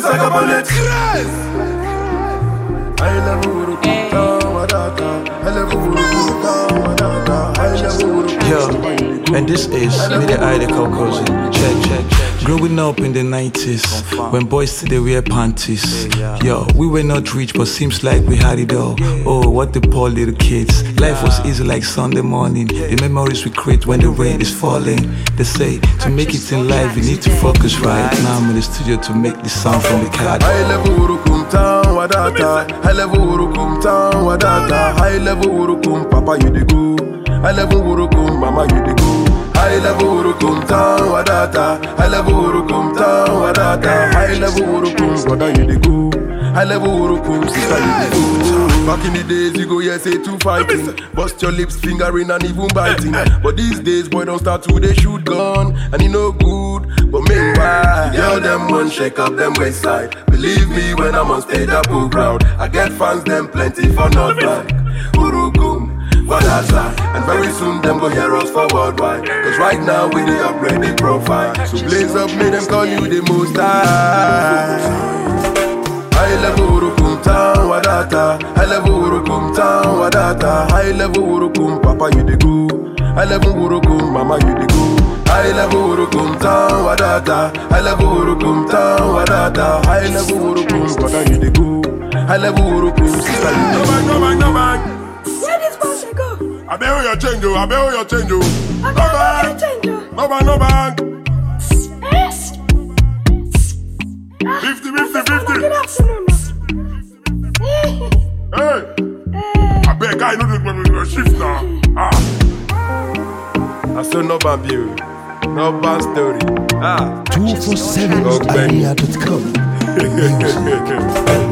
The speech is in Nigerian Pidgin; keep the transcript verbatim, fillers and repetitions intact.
it's like a bullet. I love you, I love you, Yo, and this is me the I the Cocozy. Check, check, check. Growing up in the nineties, when boys today wear panties. Yo, we were not rich, but seems like we had it all. Oh, what the poor little kids. Life was easy like Sunday morning. The memories we create when the rain is falling. They say to make it in life, you need to focus right. Now I'm in the studio to make this sound from the cat. High level urukum town wadata. High level urukum town wadata. High level urukum papa you the go. High level urukum mama you the go. High level urukum town wadata. High level urukum town wadata. High level urukum brother you the go. High level urukum sister you the go. Back in the days you go yeah say two fighting. Bust your lips fingering and even biting. But these days boy don't start to they shoot gun and it no good. But meanwhile, girl them one shake up them waist side. Believe me when I'm on stage I pull crowd. I get fans them plenty for not like Urukum, Wadata. And very soon them go hear us for worldwide. Cause right now we the upgrade the profile. So blaze up, make them call you the most high. High level Urukum town Wadata. High level Urukum town Wadata. High level Urukum papa you the go. High level Urukum mama you the go. High level urukum town wadata. High level urukum town wadata. High level urukum brother you the go. High level urukum sister you the go. No bang, no bang, no bang. Where this boss go? I bet you change you. I bet you change you. I can't change you. No bang, no bang. Yes. Fifty, fifty, fifty. Good afternoon. Hey. I bet guy no do the shift now. Ah. I saw no bang you. No bad story. Ah. two four seven area dot com